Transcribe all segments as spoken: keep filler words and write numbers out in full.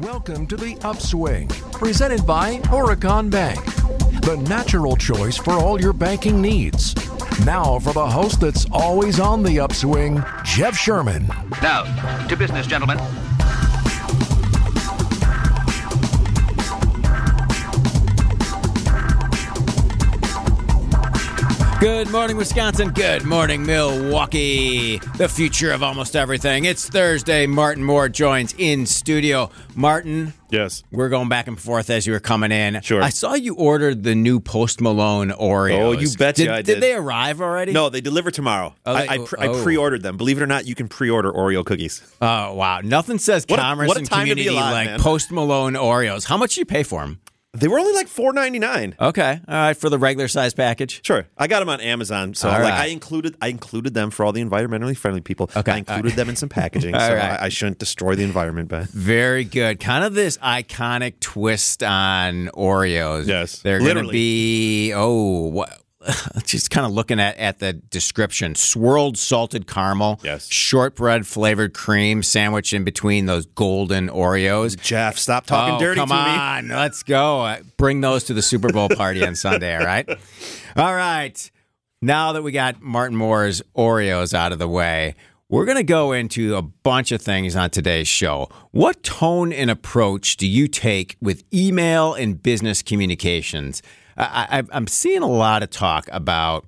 Welcome to The Upswing, presented by Oricon Bank, the natural choice for all your banking needs. Now for the host that's always on the upswing, Jeff Sherman. Now, to business, gentlemen. Good morning, Wisconsin. Good morning, Milwaukee. The future of almost everything. It's Thursday. Martin Moore joins in studio. Martin. Yes. We're going back and forth as you were coming in. Sure. I saw you ordered the new Post Malone Oreos. Oh, you betcha did, I did. Did they arrive already? No, they deliver tomorrow. Oh, they, I, I, pre- oh. I pre-ordered them. Believe it or not, you can pre-order Oreo cookies. Oh, wow. Nothing says What a- commerce what a and time to be community alive, like man. Post Malone Oreos. How much did you pay for them? They were only like four ninety-nine. Okay. All right. For the regular size package? Sure. I got them on Amazon, so All like right. I included I included them for all the environmentally friendly people. Okay. I included All them in some packaging, All so right. I, I shouldn't destroy the environment, but Very good. Kind of this iconic twist on Oreos. Yes. They're going to Literally. be, oh, what? Just kind of looking at, at the description. Swirled salted caramel. Yes. Shortbread flavored cream sandwiched in between those golden Oreos. Jeff, stop talking oh, dirty come to me. on. Let's go. Uh, Bring those to the Super Bowl party on Sunday, all right? All right. Now that we got Martin Moore's Oreos out of the way, we're going to go into a bunch of things on today's show. What tone and approach do you take with email and business communications? I, I, I'm seeing a lot of talk about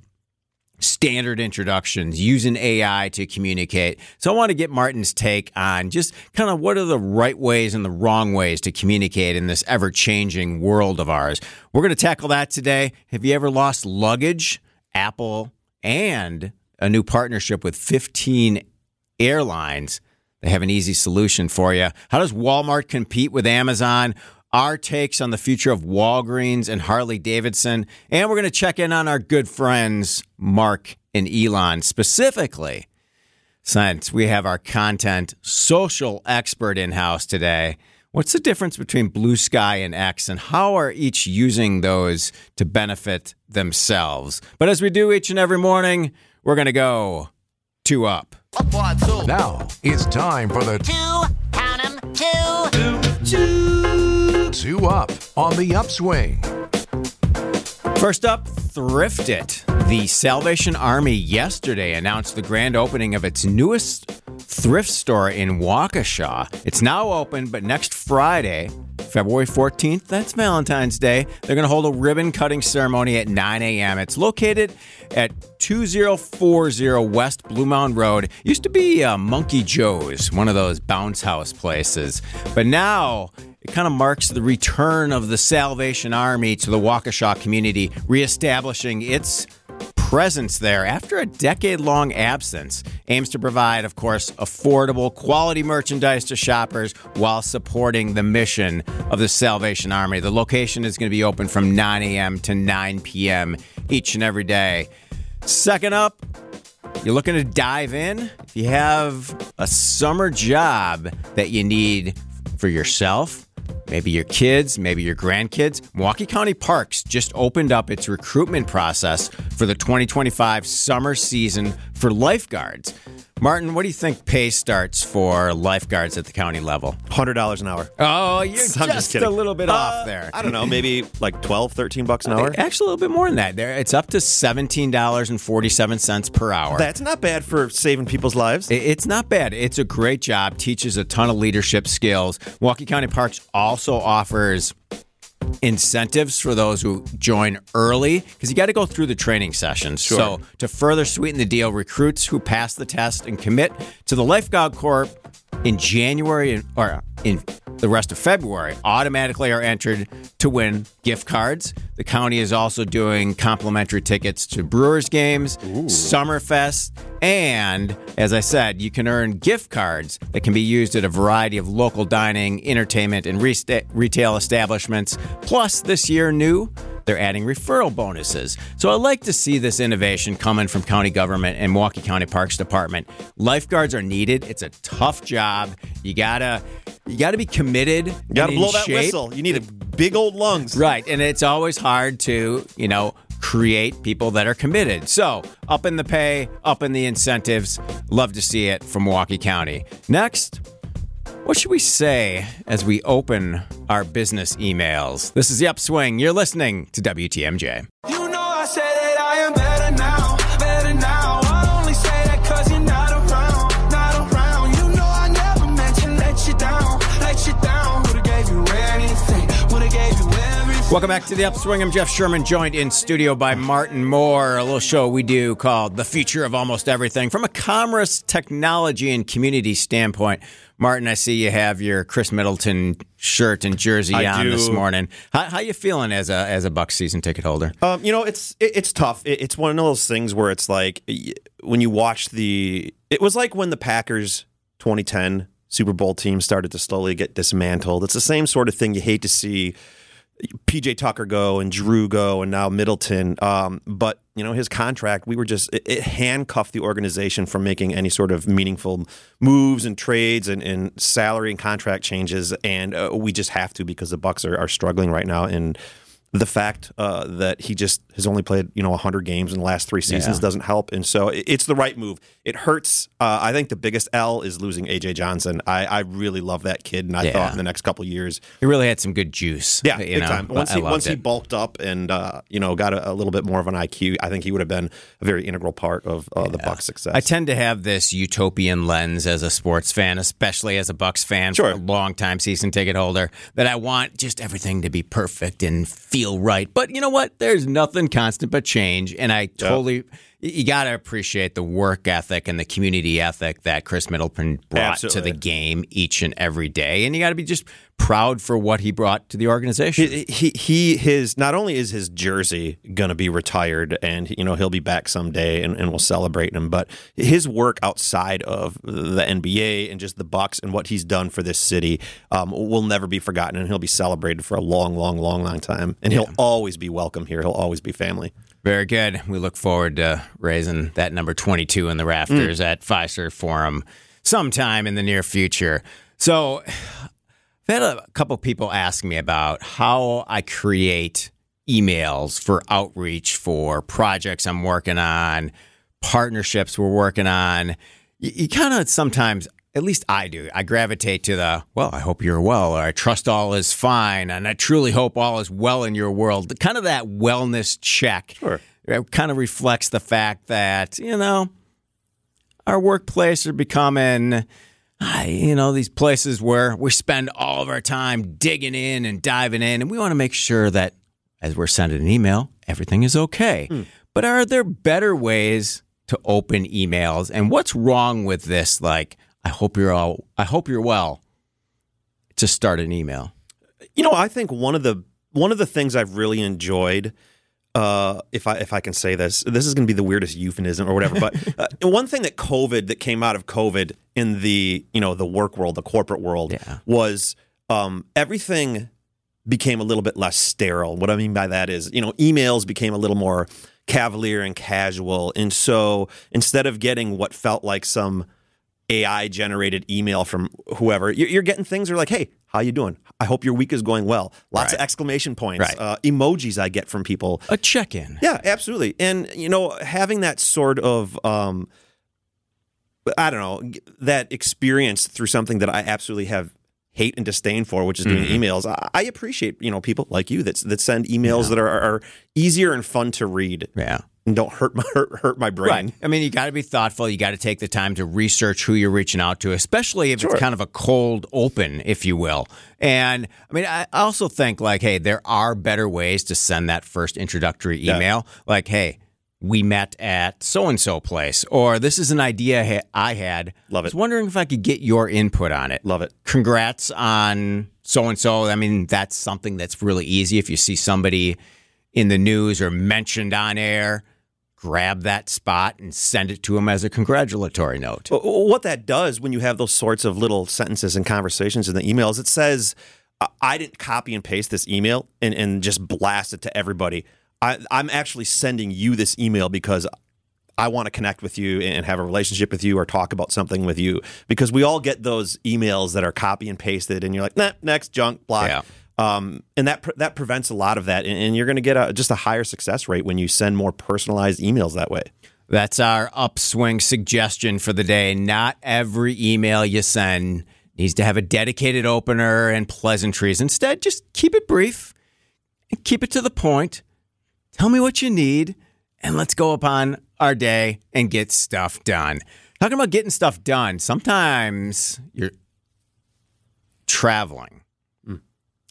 standard introductions, using A I to communicate. So I want to get Martin's take on just kind of what are the right ways and the wrong ways to communicate in this ever-changing world of ours. We're going to tackle that today. Have you ever lost luggage? Apple and a new partnership with fifteen airlines. They have an easy solution for you. How does Walmart compete with Amazon? Our takes on the future of Walgreens and Harley Davidson. And we're going to check in on our good friends, Mark and Elon, specifically, since we have our content social expert in-house today. What's the difference between Blue Sky and X, and how are each using those to benefit themselves? But as we do each and every morning, we're going to go two up. Now it's time for the Two, count 'em, two. Two Up on the Upswing. First up, Thrift It. The Salvation Army yesterday announced the grand opening of its newest thrift store in Waukesha. It's now open, but next Friday, February fourteenth, that's Valentine's Day, they're going to hold a ribbon-cutting ceremony at nine a.m. It's located at two thousand forty West Blue Mound Road. It used to be uh, Monkey Joe's, one of those bounce house places. But now it kind of marks the return of the Salvation Army to the Waukesha community, reestablishing its presence there after a decade-long absence. Aims to provide, of course, affordable, quality merchandise to shoppers while supporting the mission of the Salvation Army. The location is going to be open from nine a.m. to nine p.m. each and every day. Second up, you're looking to dive in? If you have a summer job that you need for yourself, maybe your kids, maybe your grandkids, Milwaukee County Parks just opened up its recruitment process for the twenty twenty-five summer season for lifeguards. Martin, what do you think pay starts for lifeguards at the county level? one hundred dollars an hour. Oh, you're I'm just, just kidding. a little bit Uh, off there. I don't know, maybe like twelve, thirteen bucks an hour. Actually, a little bit more than that. There, it's up to seventeen dollars and forty-seven cents per hour. That's not bad for saving people's lives. It- It's not bad. It's a great job. Teaches a ton of leadership skills. Milwaukee County Parks also offers incentives for those who join early, because you got to go through the training sessions. Sure. So to further sweeten the deal, recruits who pass the test and commit to the Lifeguard Corps in January or in the rest of February automatically are entered to win gift cards. The county is also doing complimentary tickets to Brewers games, Summerfest, and as I said, you can earn gift cards that can be used at a variety of local dining, entertainment, and resta- retail establishments. Plus, this year new, they're adding referral bonuses. So I like to see this innovation coming from county government and Milwaukee County Parks Department. Lifeguards are needed. It's a tough job. You gotta, you gotta be committed. You got to and in blow that shape. whistle. You need a big old lungs. Right, and it's always hard to, you know, create people that are committed. So, up in the pay, up in the incentives. Love to see it from Milwaukee County. Next, What should we say as we open our business emails? This is The Upswing. You're listening to W T M J. You know I say that I am better now, better now. I only say that cause you're not around, not around. You know I never meant to let you down, let you down. Would've gave you anything, would've gave you everything. Welcome back to The Upswing. I'm Jeff Sherman, joined in studio by Martin Moore. A little show we do called The Future of Almost Everything from a commerce, technology, and community standpoint. Martin, I see you have your Chris Middleton shirt and jersey I on do. this morning. How, how you feeling as a as a Bucs season ticket holder? Um, you know, it's it, it's tough. It, it's one of those things where it's like y- when you watch the. It was like when the Packers twenty ten Super Bowl team started to slowly get dismantled. It's the same sort of thing you hate to see P J Tucker go and Drew go and now Middleton. Um, but, you know, his contract, we were just, it, it handcuffed the organization from making any sort of meaningful moves and trades and, and salary and contract changes. And uh, we just have to because the Bucs are, are struggling right now. And the fact uh, that he just has only played, you know, one hundred games in the last three seasons Yeah. doesn't help. And so it, it's the right move. It hurts. Uh, I think the biggest L is losing A J Johnson. I, I really love that kid. And I Yeah. thought in the next couple of years, He really had some good juice. yeah, you big know, time. but Once I he loved once he it. bulked up and uh, you know got a, a little bit more of an I Q, I think he would have been a very integral part of uh, the Bucs' success. I tend to have this utopian lens as a sports fan, especially as a Bucs fan, Sure. for a long-time season ticket holder, that I want just everything to be perfect and feel right. But you know what? There's nothing constant but change, and I totally you got to appreciate the work ethic and the community ethic that Chris Middleton brought Absolutely. to the game each and every day, and you got to be just proud for what he brought to the organization. He, he he his not only is his jersey going to be retired and you know he'll be back someday and, and we'll celebrate him, but his work outside of the N B A and just the Bucs and what he's done for this city um, will never be forgotten, and he'll be celebrated for a long, long, long, long time. And he'll always be welcome here. He'll always be family. Very good. We look forward to raising that number twenty-two in the rafters at Fiserv Forum sometime in the near future. So I've had a couple people ask me about how I create emails for outreach for projects I'm working on, partnerships we're working on. You, you kind of sometimes, at least I do, I gravitate to the, well, I hope you're well, or I trust all is fine, and I truly hope all is well in your world. Kind of that wellness check. Sure. It kind of reflects the fact that, you know, our workplace are becoming, ah, you know, these places where we spend all of our time digging in and diving in, and we want to make sure that as we're sending an email, everything is okay. Hmm. But are there better ways to open emails? And what's wrong with this? Like, I hope you're all, I hope you're well, to start an email. You know, I think one of the one of the things I've really enjoyed, uh, if I if I can say this, this is going to be the weirdest euphemism or whatever, but uh, one thing that COVID that came out of COVID in the you know the work world, the corporate world, Yeah. was um, everything became a little bit less sterile. What I mean by that is, you know, emails became a little more cavalier and casual, and so instead of getting what felt like some A I-generated email from whoever, you're, you're getting things that are like, hey, how you doing? I hope your week is going well. Lots of Right. exclamation points, Right. uh, emojis I get from people. A check-in. Yeah, absolutely. And, you know, having that sort of, um, I don't know, that experience through something that I absolutely have hate and disdain for, which is doing Mm-hmm. emails. I, I appreciate, you know, people like you that, that send emails that are, are easier and fun to read Yeah. and don't hurt my, hurt, hurt my brain. Right. I mean, you got to be thoughtful. You got to take the time to research who you're reaching out to, especially if Sure. it's kind of a cold open, if you will. And I mean, I also think like, hey, there are better ways to send that first introductory Yeah. email. Like, hey, we met at so-and-so place, or this is an idea ha- I had. Love I was it. wondering if I could get your input on it. Love it. Congrats on so-and-so. I mean, that's something that's really easy. If you see somebody in the news or mentioned on air, grab that spot and send it to them as a congratulatory note. Well, what that does when you have those sorts of little sentences and conversations in the emails, it says, I- I didn't copy and paste this email and, and just blast it to everybody. I, I'm actually sending you this email because I want to connect with you and have a relationship with you or talk about something with you, because we all get those emails that are copy and pasted and you're like, nah, next, junk, block. Yeah. Um, and that pre- that prevents a lot of that. And, and you're going to get a, just a higher success rate when you send more personalized emails that way. That's our upswing suggestion for the day. Not every email you send needs to have a dedicated opener and pleasantries. Instead, just keep it brief and keep it to the point. Tell me what you need, and let's go upon our day and get stuff done. Talking about getting stuff done, sometimes you're traveling mm.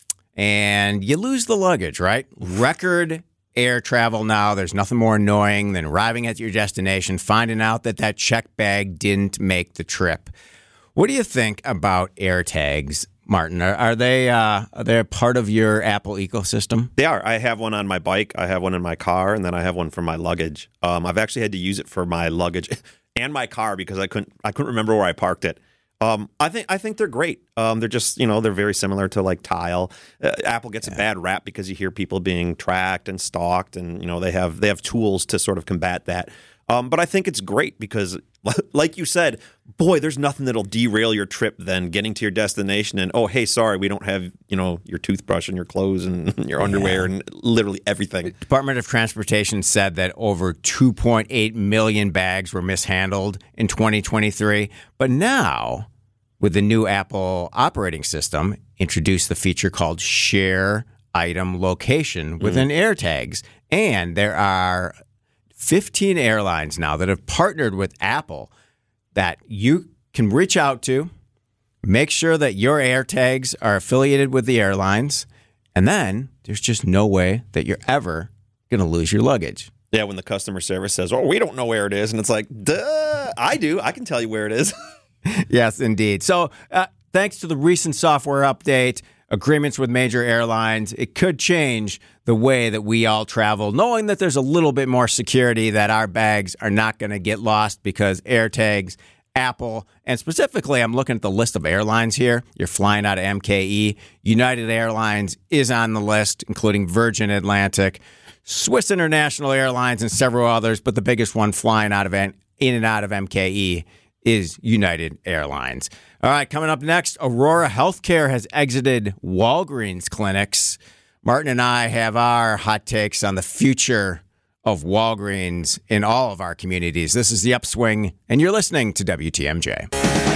and you lose the luggage, right? Record air travel now. There's nothing more annoying than arriving at your destination, finding out that that check bag didn't make the trip. What do you think about AirTags, Martin? Are, are they uh, are they a part of your Apple ecosystem? They are. I have one on my bike. I have one in my car, and then I have one for my luggage. Um, I've actually had to use it for my luggage and my car because I couldn't I couldn't remember where I parked it. Um, I think I think they're great. Um, they're just, you know, they're very similar to like Tile. Uh, Apple gets yeah. a bad rap because you hear people being tracked and stalked, and you know they have they have tools to sort of combat that. Um, but I think it's great because, like you said, boy, there's nothing that'll derail your trip than getting to your destination and, oh, hey, sorry, we don't have, you know, your toothbrush and your clothes and your underwear yeah. and literally everything. The Department of Transportation said that over two point eight million bags were mishandled in twenty twenty-three. But now, with the new Apple operating system, introduced the feature called Share Item Location within mm-hmm. AirTags. And there are fifteen airlines now that have partnered with Apple that you can reach out to, make sure that your AirTags are affiliated with the airlines, and then there's just no way that you're ever going to lose your luggage. Yeah, when the customer service says, oh, we don't know where it is, and it's like, duh, I do. I can tell you where it is. Yes, indeed. So uh, thanks to the recent software update, agreements with major airlines, it could change the way that we all travel, knowing that there's a little bit more security that our bags are not going to get lost because AirTags, Apple, and specifically, I'm looking at the list of airlines here. You're flying out of M K E. United Airlines is on the list, including Virgin Atlantic, Swiss International Airlines, and several others, but the biggest one flying out of in and out of M K E is United Airlines. All right, coming up next, Aurora Healthcare has exited Walgreens clinics. Martin and I have our hot takes on the future of Walgreens in all of our communities. This is The Upswing, and you're listening to W T M J.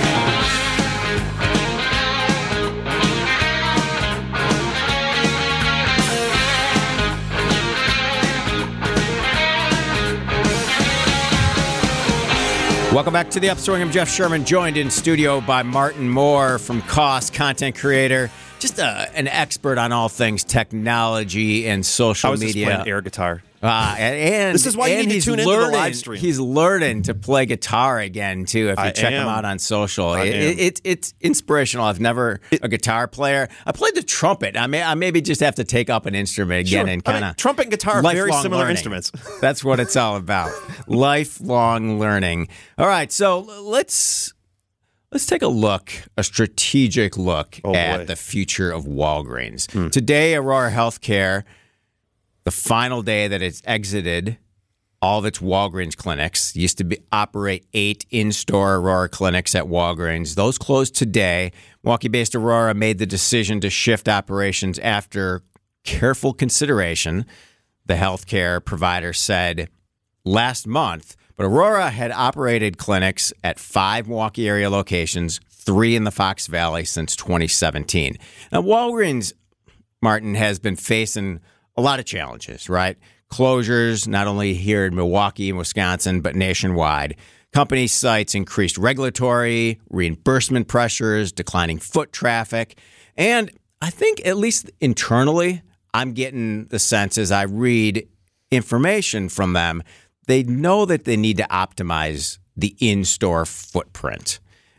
Welcome back to The Upswing. I'm Jeff Sherman, joined in studio by Martin Moore from Cost, content creator, just a, an expert on all things technology and social I was media. Just playing air guitar. Uh, and, and this is why you need to tune into the live stream. He's learning to play guitar again, too, if you I check am. him out on social. I It, am. it, it, it's inspirational. I've never it, a guitar player. I played the trumpet. I may I maybe just have to take up an instrument again sure. and kind of... I mean, trumpet and guitar are very similar learning. instruments. That's what it's all about. Lifelong learning. All right, so let's... Let's take a look, a strategic look oh, at boy. the future of Walgreens. Hmm. Today, Aurora Healthcare, the final day that it's exited all of its Walgreens clinics, used to be, operate eight in-store Aurora clinics at Walgreens. Those closed today. Milwaukee-based Aurora made the decision to shift operations after careful consideration, the healthcare provider said last month. But Aurora had operated clinics at five Milwaukee area locations, three in the Fox Valley since twenty seventeen. Now, Walgreens, Martin, has been facing a lot of challenges, right? Closures, not only here in Milwaukee and Wisconsin, but nationwide. Company cites increased regulatory, reimbursement pressures, declining foot traffic. And I think, at least internally, I'm getting the sense as I read information from them, they know that they need to optimize the in-store footprint.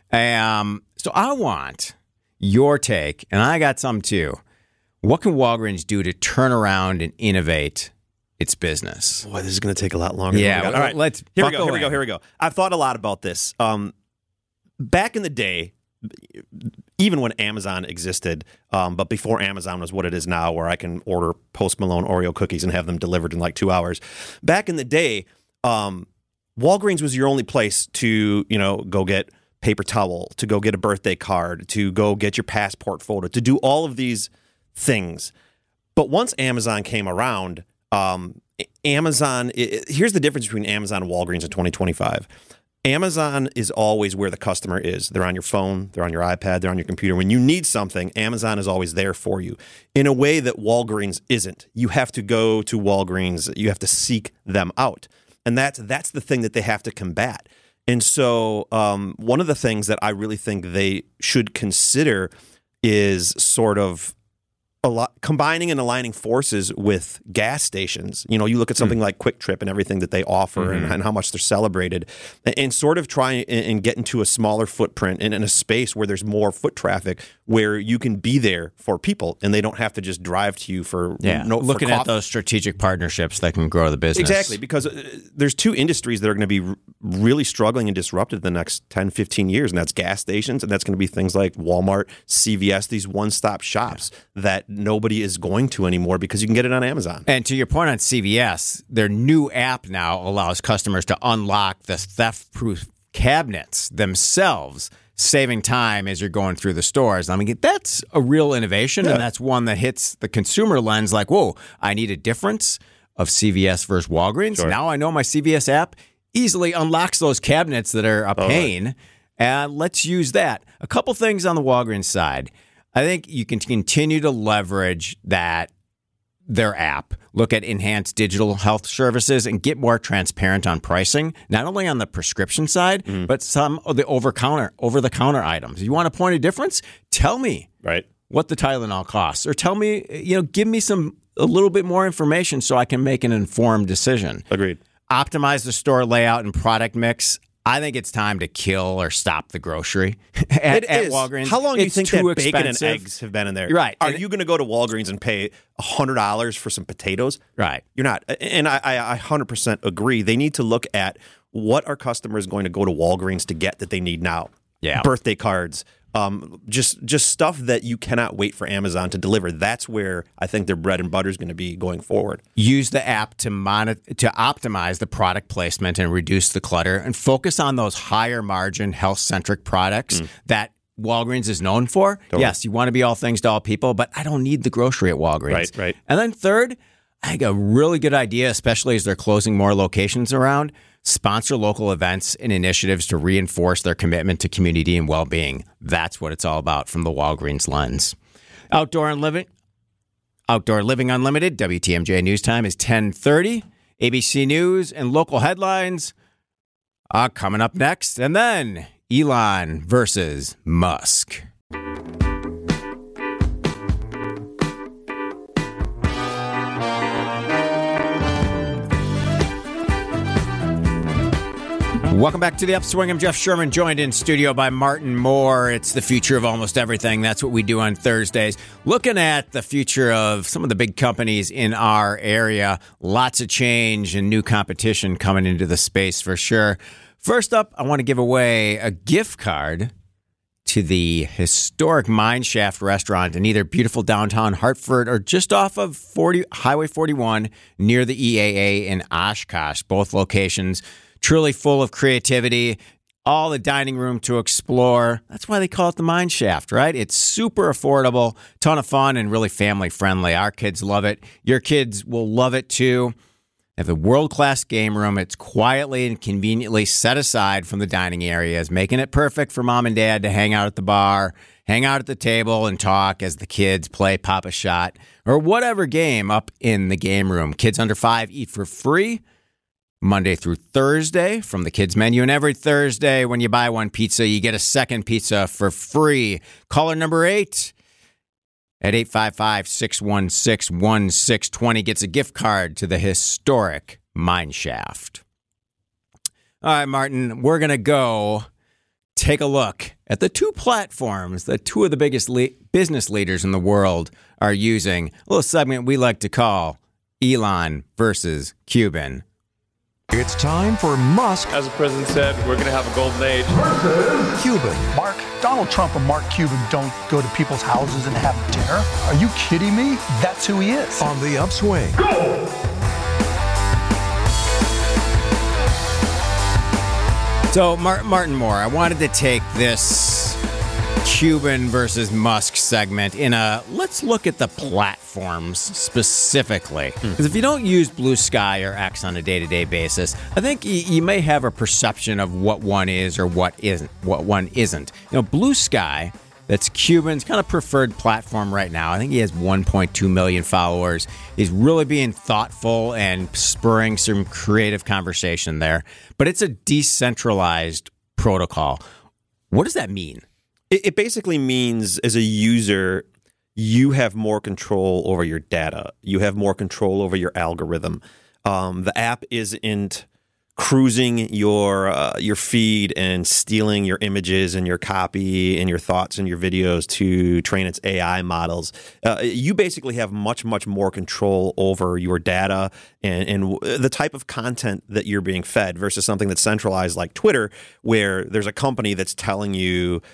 Um, so I want your take, and I got some too. What can Walgreens do to turn around and innovate its business? Boy, this is going to take a lot longer. Yeah, than we got. All right, let's here we go. buckle Here we go. in. Here we go. I've thought a lot about this. Um, back in the day, even when Amazon existed, um, but before Amazon was what it is now, where I can order Post Malone Oreo cookies and have them delivered in like two hours. Back in the day, um, Walgreens was your only place to, you know, go get paper towel, to go get a birthday card, to go get your passport photo, to do all of these things. But once Amazon came around, um, Amazon, it, here's the difference between Amazon and Walgreens in twenty twenty-five. Amazon is always where the customer is. They're on your phone, they're on your iPad, they're on your computer. When you need something, Amazon is always there for you in a way that Walgreens isn't. You have to go to Walgreens. You have to seek them out. And that's, that's the thing that they have to combat. And so um, one of the things that I really think they should consider is sort of a lot, combining and aligning forces with gas stations. You know, you look at something mm. like Quick Trip and everything that they offer mm-hmm. and, and how much they're celebrated, and, and sort of try and, and get into a smaller footprint and in a space where there's more foot traffic, where you can be there for people and they don't have to just drive to you for yeah. no, looking for at those strategic partnerships that can grow the business. Exactly, because uh, there's two industries that are going to be r- really struggling and disrupted in the next ten, fifteen years, and that's gas stations, and that's going to be things like Walmart, C V S, these one-stop shops yeah. that nobody is going to anymore because you can get it on Amazon. And to your point on C V S, their new app now allows customers to unlock the theft-proof cabinets themselves, saving time as you're going through the stores. I mean, that's a real innovation, yeah. and that's one that hits the consumer lens like, whoa, I need a difference of C V S versus Walgreens. Sure. Now I know my C V S app easily unlocks those cabinets that are a pain, right. and let's use that. A couple things on the Walgreens side. I think you can continue to leverage that, their app, look at enhanced digital health services, and get more transparent on pricing, not only on the prescription side, mm. but some of the over-counter, over-the-counter items. You want a point of difference? Tell me right. what the Tylenol costs, or tell me, you know, give me some a little bit more information so I can make an informed decision. Agreed. Optimize the store layout and product mix. I think it's time to kill or stop the grocery at, it at is. Walgreens. How long do you it's think too that bacon expensive. and eggs have been in there? Right. Are and you going to go to Walgreens and pay one hundred dollars for some potatoes? Right. You're not. And I, I one hundred percent agree. They need to look at what are customers going to go to Walgreens to get that they need now. Yeah. Birthday cards. Um, just just stuff that you cannot wait for Amazon to deliver. That's where I think their bread and butter is going to be going forward. Use the app to mon- to optimize the product placement and reduce the clutter, and focus on those higher margin, health centric products mm. that Walgreens is known for. Totally. Yes, you want to be all things to all people, but I don't need the grocery at Walgreens. Right, right. And then third, I think a really good idea, especially as they're closing more locations around. Sponsor local events and initiatives to reinforce their commitment to community and well-being. That's what it's all about from the Walgreens lens. Outdoor and living, Outdoor Living Unlimited, W T M J News Time is ten thirty. A B C News and local headlines are coming up next. And then Elon versus Musk. Welcome back to the Upswing. I'm Jeff Sherman, joined in studio by Martin Moore. It's the future of almost everything. That's what we do on Thursdays. Looking at the future of some of the big companies in our area. Lots of change and new competition coming into the space for sure. First up, I want to give away a gift card to the historic Mineshaft restaurant in either beautiful downtown Hartford or just off of forty Highway forty-one near the E A A in Oshkosh. Both locations truly full of creativity, all the dining room to explore. That's why they call it the Mineshaft, right? It's super affordable, ton of fun, and really family friendly. Our kids love it. Your kids will love it too. They have a world-class game room. It's quietly and conveniently set aside from the dining areas, making it perfect for mom and dad to hang out at the bar, hang out at the table, and talk as the kids play Pop a Shot or whatever game up in the game room. Kids under five eat for free Monday through Thursday from the kids menu. And every Thursday when you buy one pizza, you get a second pizza for free. Caller number eight at eight five five, six one six, one six two zero gets a gift card to the historic Mineshaft. All right, Martin, we're going to go take a look at the two platforms that two of the biggest le- business leaders in the world are using. A little segment we like to call Elon versus Cuban. It's time for Musk. As the president said, we're going to have a golden age. Versus Cuban. Mark, Donald Trump and Mark Cuban don't go to people's houses and have dinner. Are you kidding me? That's who he is. On the Upswing. Go! So, Mar- Martin Moore, I wanted to take this Cuban versus Musk segment in a let's look at the platforms specifically. Because hmm. if you don't use Blue Sky or X on a day-to-day basis, I think y- you may have a perception of what one is or what isn't. What one isn't. You know, Blue Sky, that's Cuban's kind of preferred platform right now. I think he has one point two million followers. He's really being thoughtful and spurring some creative conversation there. But it's a decentralized protocol. What does that mean? It, it basically means as a user, you have more control over your data. You have more control over your algorithm. Um, the app isn't cruising your uh, your feed and stealing your images and your copy and your thoughts and your videos to train its A I models. Uh, you basically have much, much more control over your data and, and the type of content that you're being fed versus something that's centralized like Twitter, where there's a company that's telling you,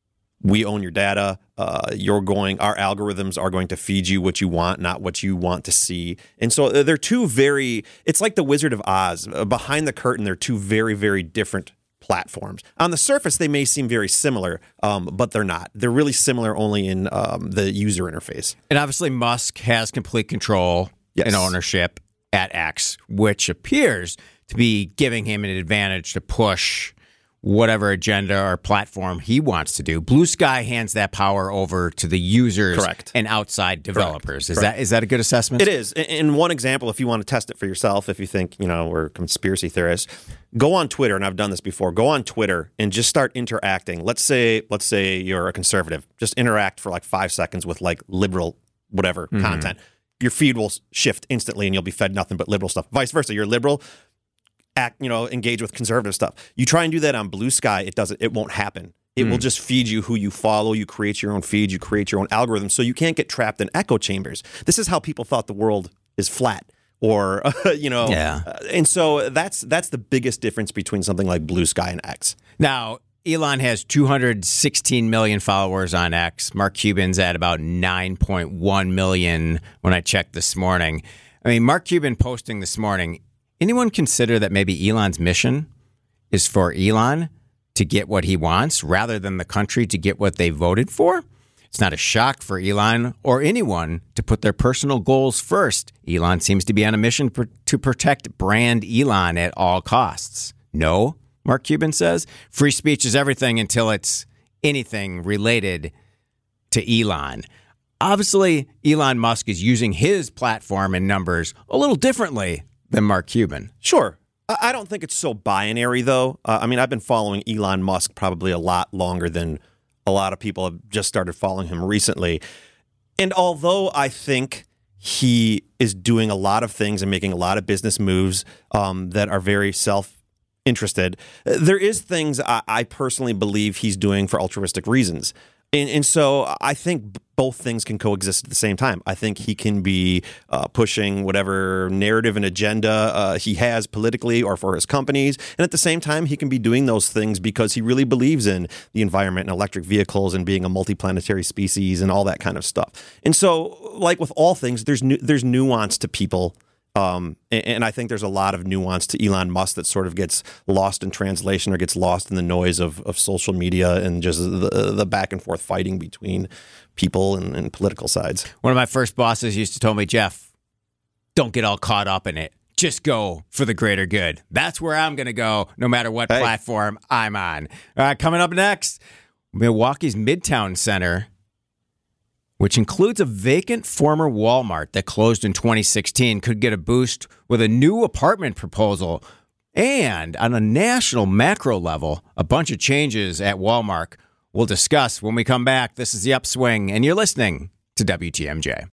we own your data. Uh, you're going. Our algorithms are going to feed you what you want, not what you want to see. And so they're two very. It's like the Wizard of Oz. Uh, behind the curtain, they're two very, very different platforms. On the surface, they may seem very similar, um, but they're not. They're really similar only in um, the user interface. And obviously, Musk has complete control yes. and ownership at X, which appears to be giving him an advantage to push whatever agenda or platform he wants to do. Blue Sky hands that power over to the users Correct. and outside developers. Correct. Is Correct. that is that a good assessment? It is. In one example, if you want to test it for yourself, if you think, you know, we're conspiracy theorists, go on Twitter, and I've done this before, go on Twitter and just start interacting. Let's say let's say you're a conservative. Just interact for like five seconds with like liberal whatever mm-hmm. content. Your feed will shift instantly and you'll be fed nothing but liberal stuff. Vice versa, you're liberal, act, you know, engage with conservative stuff. You try and do that on Blue Sky, it doesn't, it won't happen. It mm. will just feed you who you follow. You create your own feed. You create your own algorithm. So you can't get trapped in echo chambers. This is how people thought the world is flat, or uh, you know. Yeah. Uh, and so that's that's the biggest difference between something like Blue Sky and X. Now, Elon has two hundred sixteen million followers on X. Mark Cuban's at about nine point one million when I checked this morning. I mean, Mark Cuban posting this morning. Anyone consider that maybe Elon's mission is for Elon to get what he wants rather than the country to get what they voted for? It's not a shock for Elon or anyone to put their personal goals first. Elon seems to be on a mission pr- to protect brand Elon at all costs. No, Mark Cuban says, free speech is everything until it's anything related to Elon. Obviously, Elon Musk is using his platform and numbers a little differently than Mark Cuban. Sure. I don't think it's so binary, though. Uh, I mean, I've been following Elon Musk probably a lot longer than a lot of people have just started following him recently. And although I think he is doing a lot of things and making a lot of business moves um, that are very self-interested, there is things I, I personally believe he's doing for altruistic reasons. And, and so I think both things can coexist at the same time. I think he can be uh, pushing whatever narrative and agenda uh, he has politically or for his companies. And at the same time, he can be doing those things because he really believes in the environment and electric vehicles and being a multiplanetary species and all that kind of stuff. And so, like with all things, there's nu- there's nuance to people. Um, and, and I think there's a lot of nuance to Elon Musk that sort of gets lost in translation or gets lost in the noise of, of social media and just the, the back and forth fighting between people and, and political sides. One of my first bosses used to tell me, Jeff, don't get all caught up in it. Just go for the greater good. That's where I'm going to go, no matter what hey. platform I'm on. All right, coming up next, Milwaukee's Midtown Center, which includes a vacant former Walmart that closed in twenty sixteen, could get a boost with a new apartment proposal. And on a national macro level, a bunch of changes at Walmart. We'll discuss when we come back. This is The Upswing, and you're listening to W T M J.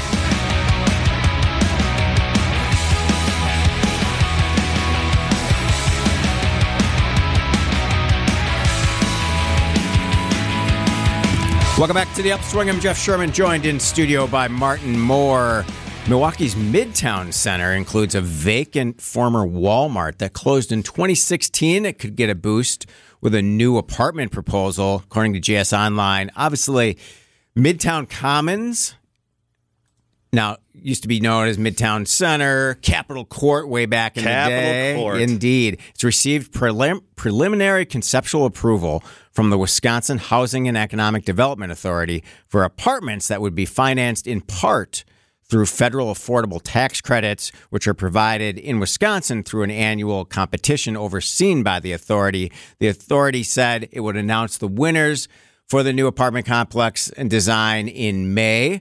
Welcome back to The Upswing. I'm Jeff Sherman, joined in studio by Martin Moore. Milwaukee's Midtown Center includes a vacant former Walmart that closed in twenty sixteen. It could get a boost with a new apartment proposal, according to J S Online. Obviously, Midtown Commons Now, used to be known as Midtown Center, Capitol Court way back in Capitol the day. Court. Indeed. It's received prelim- preliminary conceptual approval from the Wisconsin Housing and Economic Development Authority for apartments that would be financed in part through federal affordable tax credits, which are provided in Wisconsin through an annual competition overseen by the authority. The authority said it would announce the winners for the new apartment complex and design in May.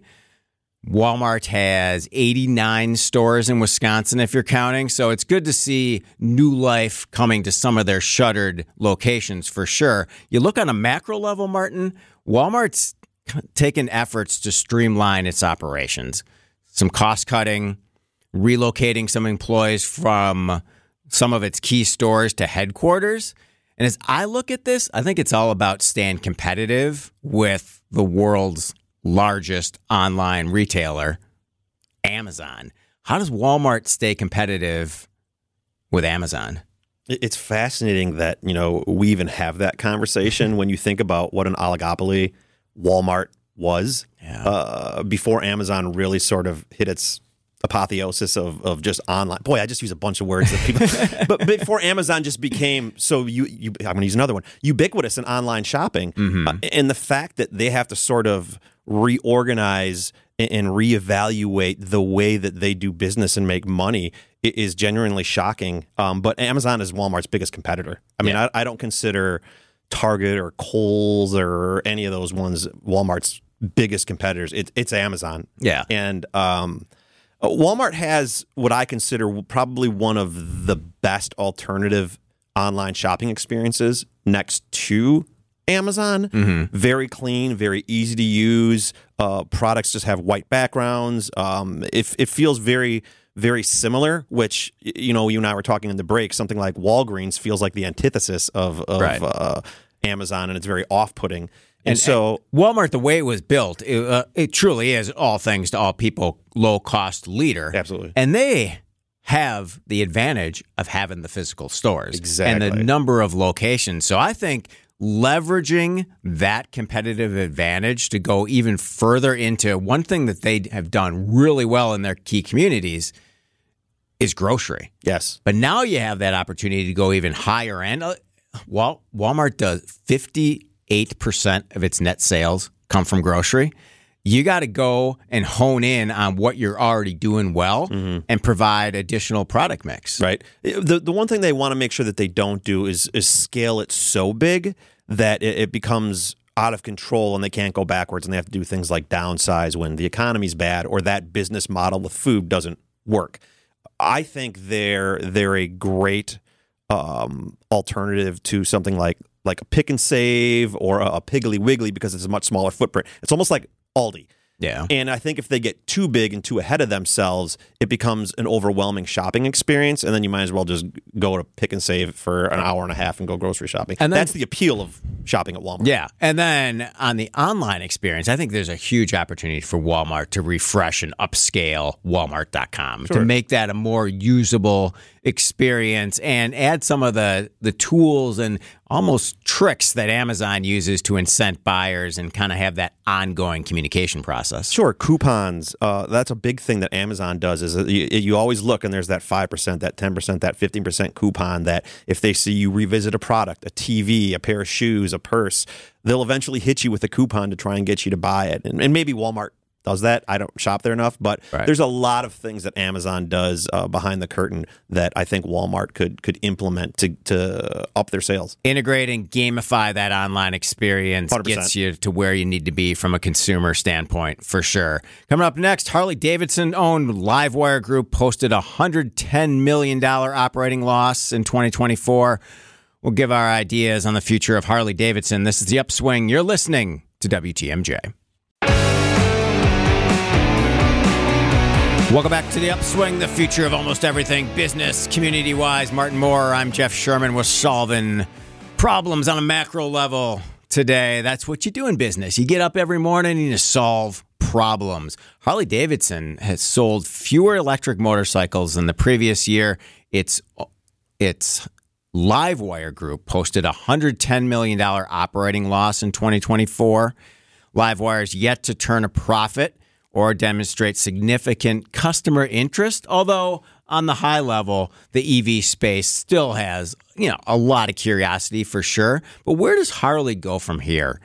Walmart has eighty-nine stores in Wisconsin, if you're counting. So it's good to see new life coming to some of their shuttered locations for sure. You look on a macro level, Martin, Walmart's taken efforts to streamline its operations. Some cost cutting, relocating some employees from some of its key stores to headquarters. And as I look at this, I think it's all about staying competitive with the world's largest online retailer, Amazon. How does Walmart stay competitive with Amazon? It's fascinating that, you know, we even have that conversation when you think about what an oligopoly Walmart was Yeah. uh, before Amazon really sort of hit its apotheosis of, of just online. Boy, I just use a bunch of words that people, but before Amazon just became so you, you I'm going to use another one, ubiquitous in online shopping. Mm-hmm. Uh, and the fact that they have to sort of reorganize and, and reevaluate the way that they do business and make money is genuinely shocking. Um, but Amazon is Walmart's biggest competitor. I mean, Yeah. I, I don't consider Target or Kohl's or any of those ones Walmart's biggest competitors. It, it's Amazon. Yeah. And um, Walmart has what I consider probably one of the best alternative online shopping experiences next to Amazon. Mm-hmm. Very clean, very easy to use. Uh, products just have white backgrounds. Um, it, it feels very, very similar, which, you know, you and I were talking in the break, something like Walgreens feels like the antithesis of, of Right. uh, Amazon, and it's very off-putting. And, And so and Walmart, the way it was built, it, uh, it truly is all things to all people, low-cost leader. Absolutely. And they have the advantage of having the physical stores and Exactly. the number of locations. So I think leveraging that competitive advantage to go even further into one thing that they have done really well in their key communities is grocery. yes. But now you have that opportunity to go even higher end. Uh, Wal- Walmart does fifty-eight percent of its net sales come from grocery. You got to go and hone in on what you're already doing well and provide additional product mix. Right. The the one thing they want to make sure that they don't do is is scale it so big that it, it becomes out of control and they can't go backwards and they have to do things like downsize when the economy's bad or that business model with food doesn't work. I think they're they're a great um, alternative to something like like a Pick and Save or a, a Piggly Wiggly because it's a much smaller footprint. It's almost like Aldi. Yeah. And I think if they get too big and too ahead of themselves, it becomes an overwhelming shopping experience. And then you might as well just go to Pick and Save for an hour and a half and go grocery shopping. And then- that's the appeal of shopping at Walmart. Yeah. And then on the online experience, I think there's a huge opportunity for Walmart to refresh and upscale Walmart dot com to make that a more usable experience and add some of the, the tools and almost tricks that Amazon uses to incent buyers and kind of have that ongoing communication process. Sure, coupons. Uh, that's a big thing that Amazon does. Is that you, you always look and there's that five percent, that ten percent, that fifteen percent coupon that if they see you revisit a product, a T V, a pair of shoes, a purse, they'll eventually hit you with a coupon to try and get you to buy it. And, and maybe Walmart does that. I don't shop there enough, but Right. there's a lot of things that Amazon does uh, behind the curtain that I think Walmart could could implement to to up their sales. Integrating, gamify that online experience one hundred percent. gets you to where you need to be from a consumer standpoint, for sure. Coming up next, Harley-Davidson-owned Livewire Group posted a one hundred ten million dollars operating loss in twenty twenty-four. We'll give our ideas on the future of Harley-Davidson. This is The Upswing. You're listening to W T M J. Welcome back to The Upswing, the future of almost everything business, community-wise. Martin Moore, I'm Jeff Sherman. We're solving problems on a macro level today. That's what you do in business. You get up every morning and you solve problems. Harley-Davidson has sold fewer electric motorcycles than the previous year. Its, its Livewire Group posted a one hundred ten million dollars operating loss in twenty twenty-four. Livewire is yet to turn a profit or demonstrate significant customer interest, although on the high level, the E V space still has, you know, a lot of curiosity for sure. But where does Harley go from here?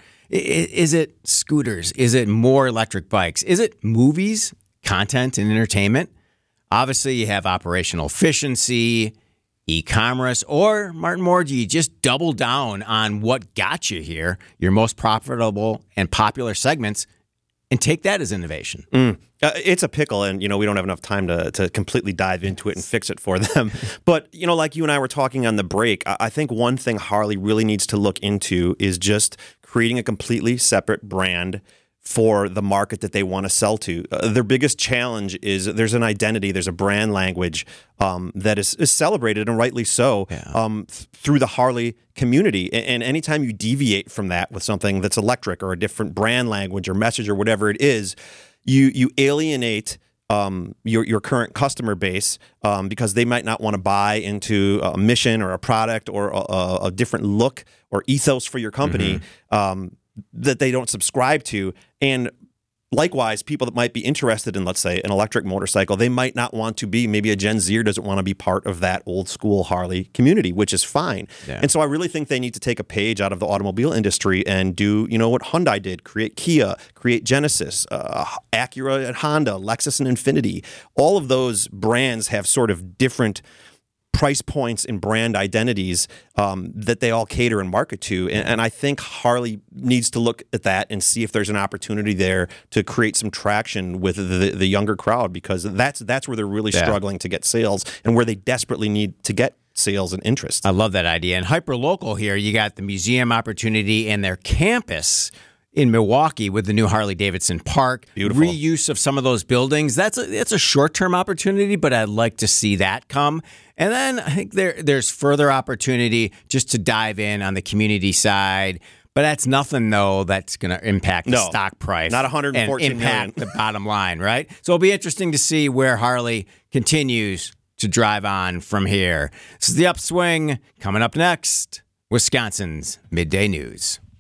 Is it scooters? Is it more electric bikes? Is it movies, content, and entertainment? Obviously, you have operational efficiency, e-commerce, or Martin Moore, do you just double down on what got you here, your most profitable and popular segments, and take that as innovation? Mm. Uh, it's a pickle, and you know we don't have enough time to to completely dive into it and fix it for them. But you know, like you and I were talking on the break, I, I think one thing Harley really needs to look into is just creating a completely separate brand for the market that they want to sell to. Uh, their biggest challenge is there's an identity, there's a brand language um, that is, is celebrated, and rightly so, yeah. um, th- through the Harley community. And, and anytime you deviate from that with something that's electric or a different brand language or message or whatever it is, you you alienate um, your your current customer base um, because they might not want to buy into a mission or a product or a, a, a different look or ethos for your company. Mm-hmm. Um, that they don't subscribe to. And likewise, people that might be interested in, let's say, an electric motorcycle, they might not want to be, maybe a Gen Zer doesn't want to be part of that old school Harley community, which is fine. Yeah. And so I really think they need to take a page out of the automobile industry and do, you know, what Hyundai did, create Kia, create Genesis, uh, Acura and Honda, Lexus and Infiniti. All of those brands have sort of different price points and brand identities um, that they all cater and market to. And, and I think Harley needs to look at that and see if there's an opportunity there to create some traction with the, the younger crowd, because that's that's where they're really yeah. struggling to get sales and where they desperately need to get sales and interest. I love that idea. And hyper-local here, you got the museum opportunity and their campus in Milwaukee with the new Harley-Davidson Park. Beautiful. Reuse of some of those buildings. That's a, that's a short-term opportunity, but I'd like to see that come. And then I think there there's further opportunity just to dive in on the community side. But that's nothing, though, that's going to impact the no, stock price. Not one hundred fourteen and impact million. the bottom line, right? So it'll be interesting to see where Harley continues to drive on from here. This is The Upswing. Coming up next, Wisconsin's Midday News.